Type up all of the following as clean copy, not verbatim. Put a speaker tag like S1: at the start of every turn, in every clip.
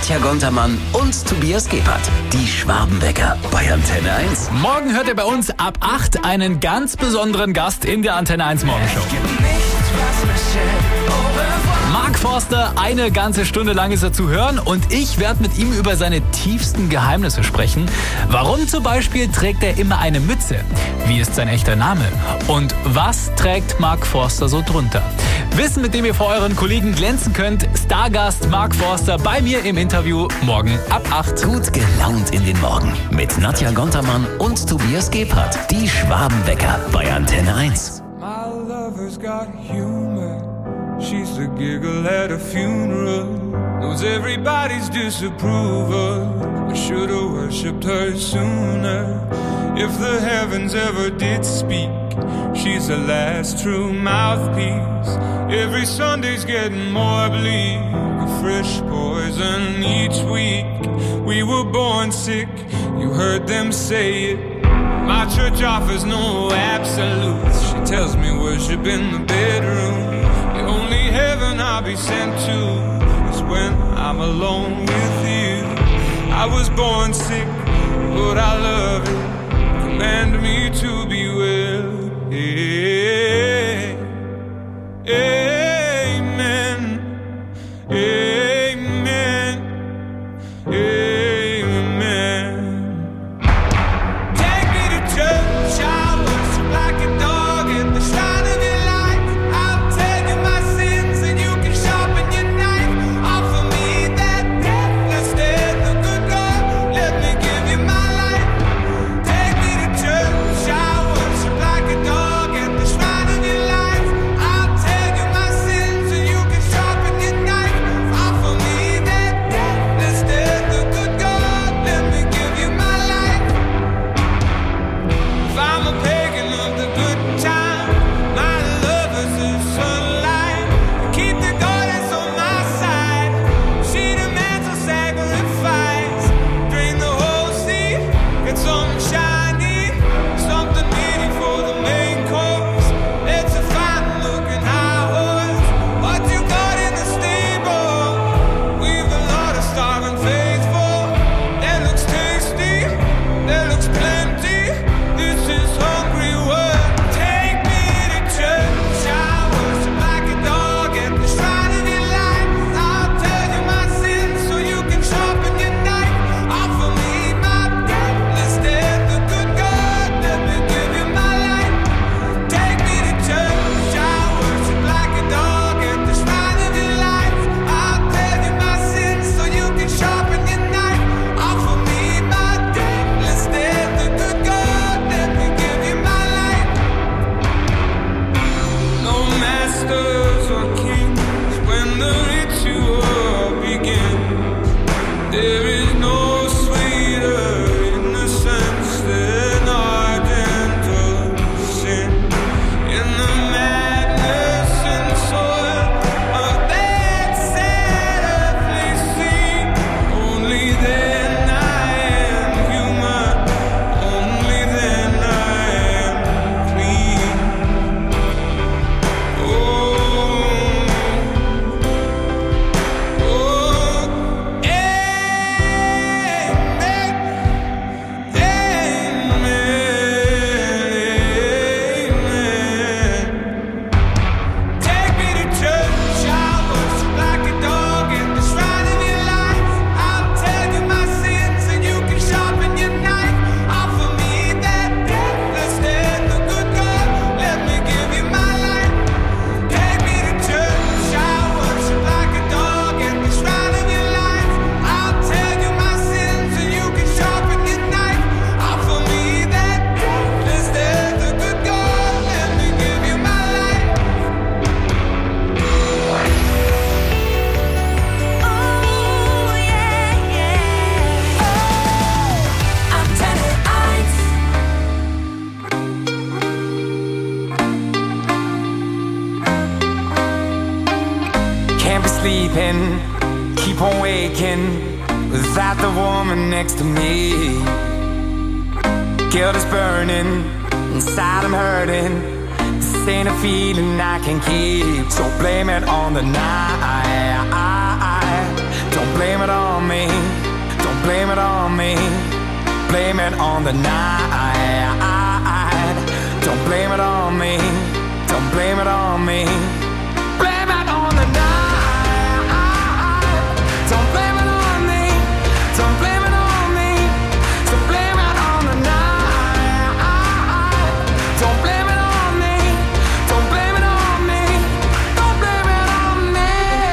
S1: Nadja Gontermann und Tobias Gebhardt. Die Schwabenwecker bei Antenne 1.
S2: Morgen hört ihr bei uns ab 8 einen ganz besonderen Gast in der Antenne 1 Morgenshow. Mark Forster, eine ganze Stunde lang ist er zu hören und ich werde mit ihm über seine tiefsten Geheimnisse sprechen. Warum zum Beispiel trägt er immer eine Mütze? Wie ist sein echter Name? Und was trägt Mark Forster so drunter? Wissen, mit dem ihr vor euren Kollegen glänzen könnt. Stargast Mark Forster bei mir im Interview morgen ab 8.
S1: Gut gelaunt in den Morgen mit Nadja Gontermann und Tobias Gebhardt. Die Schwabenwecker bei Antenne 1.
S3: My lover's got humor. She's the giggle at a funeral. Knows everybody's disapproval. I should've worshipped her sooner. If the heavens ever did speak, she's the last true mouthpiece. Every Sunday's getting more bleak, a fresh poison each week. We were born sick, you heard them say it. My church offers no absolutes. She tells me worship in the bedroom. The only heaven I'll be sent to is when I'm alone with you. I was born sick, but I love it. Command me to be well. Hey, amen. Amen. Amen. Take me to church, I worship like a dog in the shrine of your life. I'll tell you my sins and you can sharpen your knife. Offer me that deathless death, the good God, let me give you my life. Take me to church, I worship like a dog at the shrine of your life. I'll tell you my sins and you can sharpen your knife. Offer me that deathless death, the good God, let me give you my life. If I'm a pagan of the good time, my lover's the sunlight. Keep the goddess on my side. She demands a sacrifice. Drain the whole sea, get something shiny, something meaty for the main course. It's a fine-looking high horse. What you got in the stable? We've a lot of starving faithful. That looks tasty, that looks plenty. This is hungry work. Take me to church, I worship like a dog at the shrine of your life. I'll tell you my sins so you can sharpen your knife. Offer me my deathless death, the good God, let me give you my life. Take me to church, I worship like a dog at the shrine of your life. I'll tell you my sins so you can sharpen your knife. Offer me my deathless death, the good God, let me give you my life. No masters or kings when the ritual begins. There is no sweeter innocence than our gentle sin. In the madness and soil of that set-earthly scene, only then I am human, only then I am clean. Take me to church, I worship like a dog at the shrine of your life. I'll tell you my sins and you can sharpen your knife. Offer me that deathless death, the good God, let me give you my life. Take me to church, I worship like a dog at the shrine of your life. I'll tell you my sins and you can sharpen your knife. Offer me that deathless death, the good God, let me give you my life.
S4: Can't be sleeping, keep on waking without the woman next to me. Guilt is burning, inside I'm hurting. This ain't a feeling I can keep, so blame it on the night. Don't Don't blame it on me. Don't blame it on me. Blame it on the night. Don't blame it on me. Don't blame it on me. Blame it on the night. Don't blame it on me. Don't blame it on me. So blame it on the night. Don't blame it on me. Don't blame it on me. Don't blame it on me.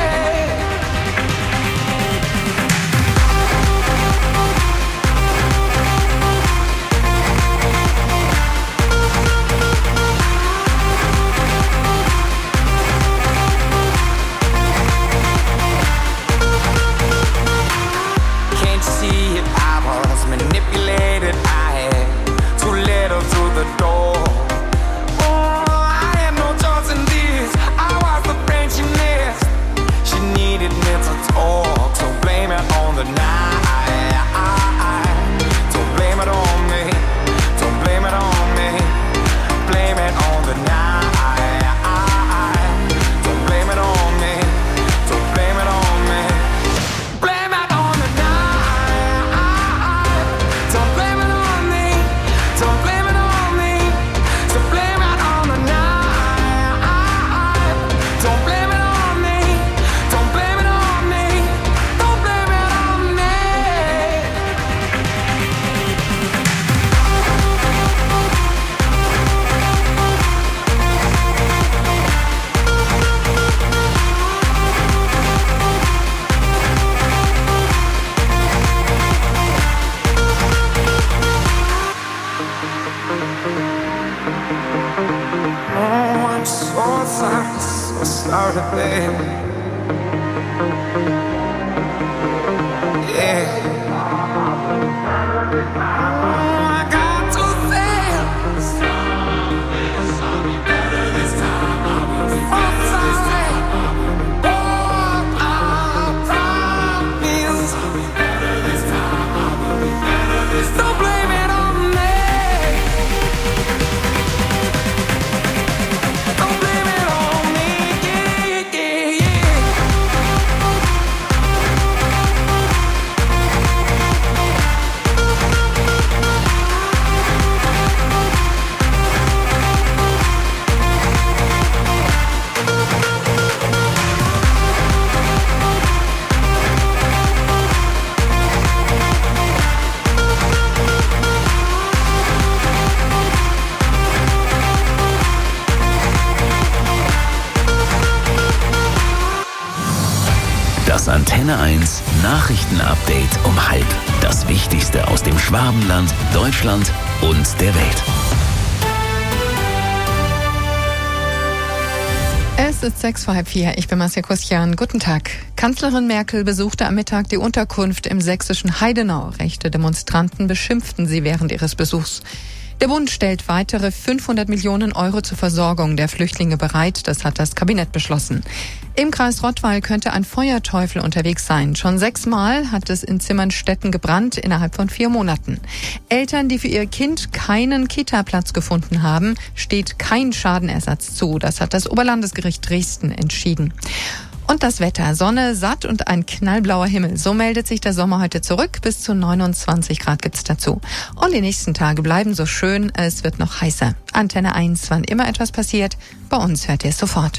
S4: Can't you see it? I was manipulated. I had too little through the door. Oh, I had no choice in this. I was the friend she missed. She needed me to talk, so blame it on the night. Don't blame it on me. Don't blame it on me. Blame it on the night. Don't blame it on me. Don't blame it on me. Blame it on the night. Don't blame it on me. Don't blame it on me. So blame it on the night. Don't blame it on me. Don't blame it on me. Don't blame it on me. Oh, I'm so sorry, baby. Yeah. Oh, I got to say, I'm sorry. Oh, I promise. Don't blame it on me. Don't blame it on me. Yeah, yeah, yeah.
S1: Das Antenne 1 Nachrichtenupdate um 12:30. Das Wichtigste aus dem Schwabenland, Deutschland und der Welt.
S5: Es ist 3:06. Ich bin Marcia Kuskian. Guten Tag. Kanzlerin Merkel besuchte am Mittag die Unterkunft im sächsischen Heidenau. Rechte Demonstranten beschimpften sie während ihres Besuchs. Der Bund stellt weitere 500 Millionen Euro zur Versorgung der Flüchtlinge bereit. Das hat das Kabinett beschlossen. Im Kreis Rottweil könnte ein Feuerteufel unterwegs sein. Schon 6-mal hat es in Zimmernstetten gebrannt innerhalb von 4 Monaten. Eltern, die für ihr Kind keinen Kita-Platz gefunden haben, steht kein Schadenersatz zu. Das hat das Oberlandesgericht Dresden entschieden. Und das Wetter. Sonne, satt und ein knallblauer Himmel. So meldet sich der Sommer heute zurück. Bis zu 29 Grad gibt's dazu. Und die nächsten Tage bleiben so schön. Es wird noch heißer. Antenne 1, wann immer etwas passiert. Bei uns hört ihr es sofort.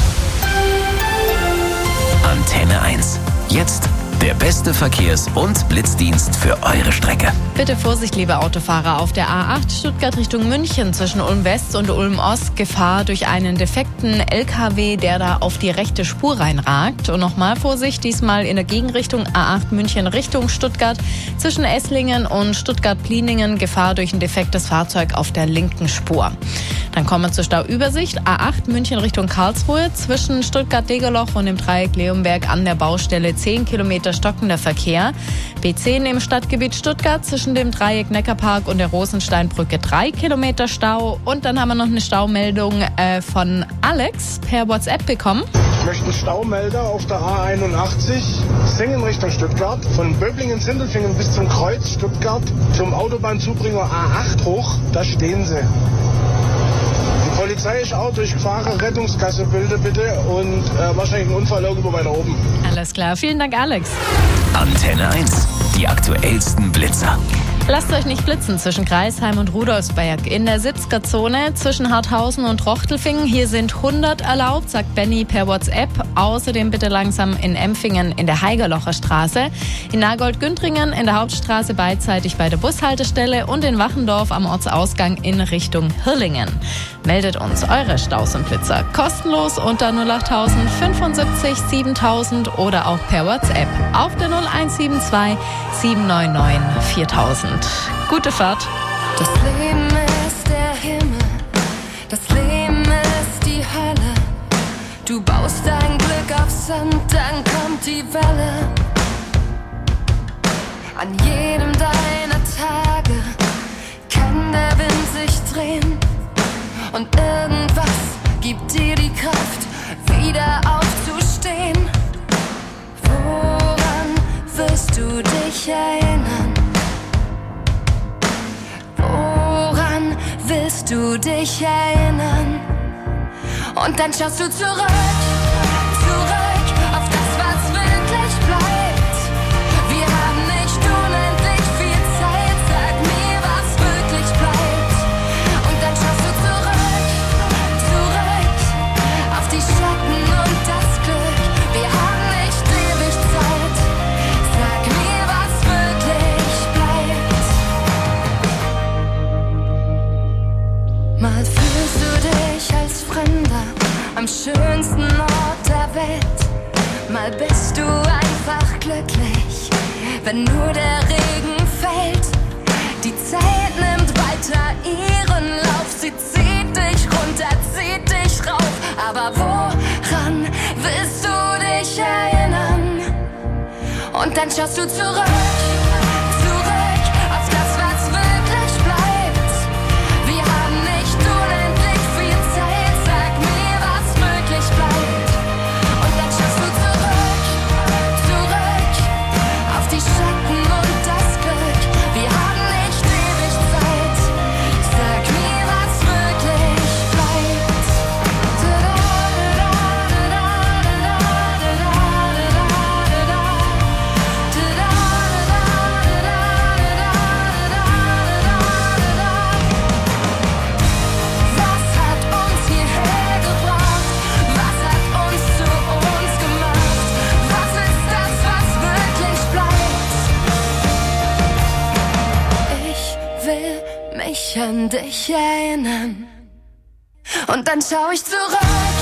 S1: Antenne 1. Jetzt der beste Verkehrs- und Blitzdienst für eure Strecke.
S6: Bitte Vorsicht, liebe Autofahrer, auf der A8 Stuttgart Richtung München zwischen Ulm West und Ulm Ost. Gefahr durch einen defekten LKW, der da auf die rechte Spur reinragt. Und nochmal Vorsicht, diesmal in der Gegenrichtung A8 München Richtung Stuttgart zwischen Esslingen und Stuttgart-Pliningen. Gefahr durch ein defektes Fahrzeug auf der linken Spur. Dann kommen wir zur Stauübersicht. A8 München Richtung Karlsruhe zwischen Stuttgart-Degerloch und dem Dreieck Leonberg an der Baustelle 10 Kilometer stockender Verkehr. B10 im Stadtgebiet Stuttgart zwischen dem Dreieck Neckarpark und der Rosensteinbrücke 3 Kilometer Stau. Und dann haben wir noch eine Staumeldung von Alex per WhatsApp bekommen.
S7: Ich möchte einen Staumelder auf der A81 Singen Richtung Stuttgart. Von Böblingen-Sindelfingen bis zum Kreuz Stuttgart zum Autobahnzubringer A8 hoch. Da stehen sie. Die Polizei ist auch durchgefahren. Rettungskasse bitte und wahrscheinlich ein Unfall irgendwo weiter oben.
S6: Alles klar, vielen Dank, Alex.
S1: Antenne 1. Die aktuellsten Blitzer.
S6: Lasst euch nicht blitzen zwischen Greisheim und Rudolfsberg. In der 70er-Zone zwischen Harthausen und Rochtelfingen. Hier sind 100 erlaubt, sagt Benny per WhatsApp. Außerdem bitte langsam in Empfingen in der Haigerlocher Straße. In Nagold-Güntringen in der Hauptstraße beidseitig bei der Bushaltestelle und in Wachendorf am Ortsausgang in Richtung Hirlingen. Meldet uns eure Staus und Blitzer kostenlos unter 08000 75 7000 oder auch per WhatsApp auf der 0172 799 4000. Gute Fahrt.
S8: Das Leben ist der Himmel, das Leben ist die Hölle. Du baust dein Glück auf Sand, dann kommt die Welle. An jedem deiner Tage kann der Wind sich drehen und irgendwas gibt dir die Kraft, wieder aufzustehen. Woran wirst du dich erinnern? Woran willst du dich erinnern? Und dann schaust du zurück auf das, was wirklich bleibt. Wir haben nicht unendlich viel Zeit, sag mir, was wirklich bleibt. Und dann schaust du zurück auf die Schatten und das Glück. Wir haben nicht ewig Zeit, sag mir, was wirklich bleibt. Mal fühlst du dich als Fremder am schönsten Ort der Welt. Mal bist du einfach glücklich, wenn nur der Regen fällt. Die Zeit nimmt weiter ihren Lauf, sie zieht dich runter, zieht dich rauf. Aber woran willst du dich erinnern? Und dann schaust du zurück auf das, was wirklich bleibt. Wir haben nicht unendlich viel Zeit, sag mir, was möglich bleibt. Und dann schaust du zurück auf die Schatten und das Glück. Wir haben nicht ewig Zeit, sag mir, was wirklich bleibt. Was hat uns hierher gebracht? Was hat uns zu uns gemacht? Was ist das, was wirklich bleibt? Ich will mich an dich erinnern. Und dann schau ich zurück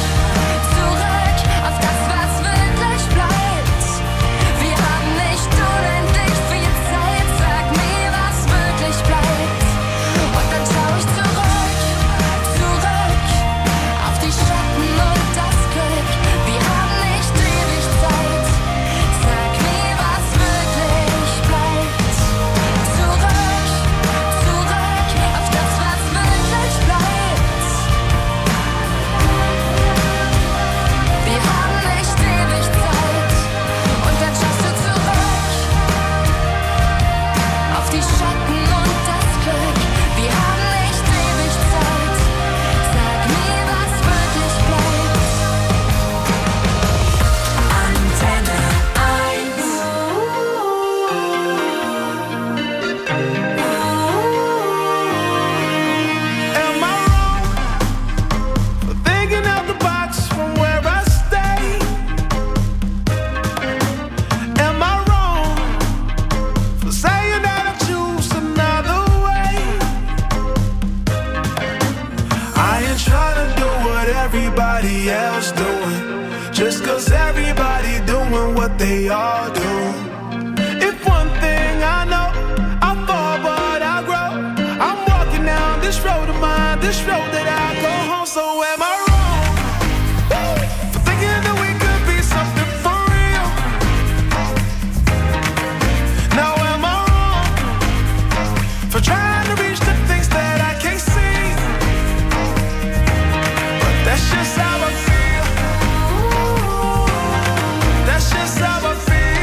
S8: auf das, was wirklich bleibt. Wir haben nicht unendlich viel Zeit, sag mir, was wirklich bleibt. Und dann schau ich zurück auf die Schatten und das Glück. Wir haben nicht ewig Zeit, sag mir, was wirklich bleibt. Zurück auf das, was wirklich bleibt. Wir haben nicht ewig Zeit. Und dann schaust du zurück auf die Schatten und das Glück. Wir haben nicht ewig Zeit. Sag mir, was wirklich bleibt. Antenne 1.
S3: Am I wrong for thinking out the box from where I stay? Am I wrong for saying that I choose another way? I ain't trying to do what everybody else doing, just 'cause everybody doing what they all do. If one thing I know, I fall but I grow. I'm walking down this road of mine, this road that I go home. So am I wrong for thinking that we could be something for real? Now am I wrong for trying to reach the things that I can't see? But that's just how I feel. That's just how I feel.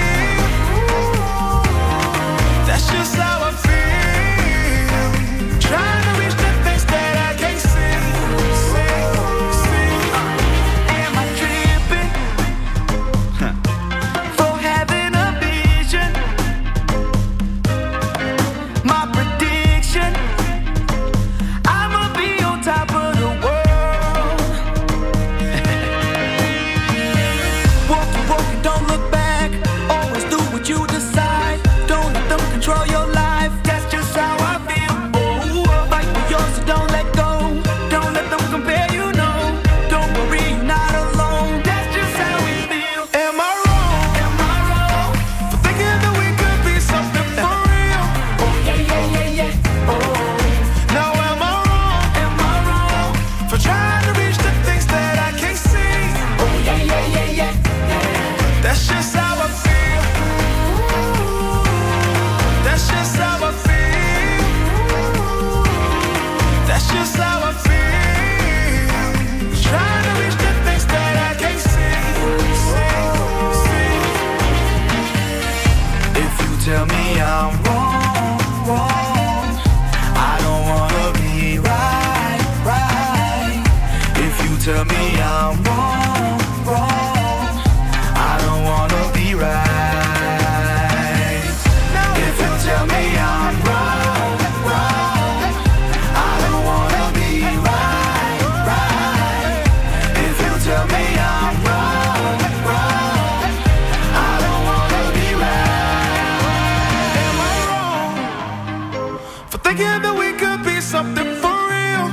S3: thinking that we could be something for real.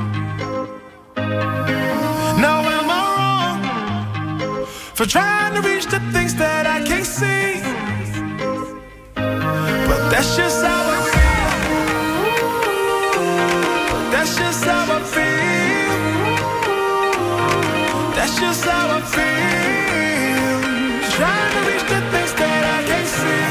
S3: Now am I wrong for trying to reach the things that I can't see? But that's just how I feel. That's just how I feel. That's just how I feel. Trying to reach the things that I can't see.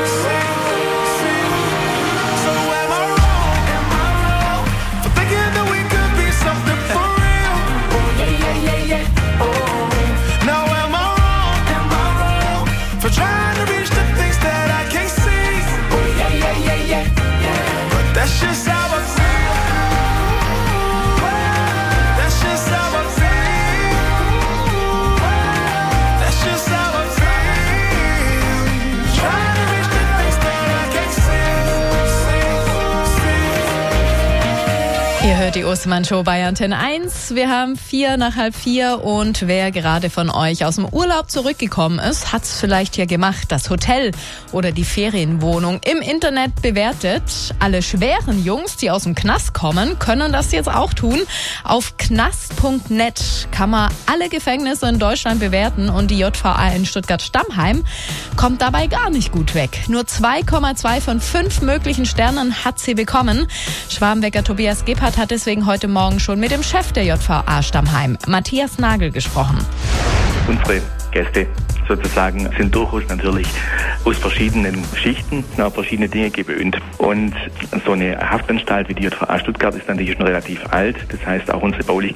S3: So am I wrong for thinking that we could be something for real? Oh yeah. Oh. Now am I wrong for trying to reach the things that I can't see? Oh yeah. But that's just how I feel. That's just how I feel. That's just how I feel. Trying to reach the things that I can't see.
S6: Ihr hört die Ostermann-Show bei Antenne 1. Wir haben 3:04 und wer gerade von euch aus dem Urlaub zurückgekommen ist, hat es vielleicht ja gemacht, das Hotel oder die Ferienwohnung im Internet bewertet. Alle schweren Jungs, die aus dem Knast kommen, können das jetzt auch tun. Auf knast.net kann man alle Gefängnisse in Deutschland bewerten und die JVA in Stuttgart-Stammheim kommt dabei gar nicht gut weg. Nur 2,2 von 5 möglichen Sternen hat sie bekommen. Schwabenwecker Tobias Gebhardt hat deswegen heute Morgen schon mit dem Chef der JVA Stammheim, Matthias Nagel, gesprochen.
S9: Unsere Gäste sozusagen sind durchaus natürlich aus verschiedenen Schichten, auf verschiedene Dinge gewöhnt. Und so eine Haftanstalt wie die JVA Stuttgart ist natürlich schon relativ alt. Das heißt, auch unsere Baulichkeit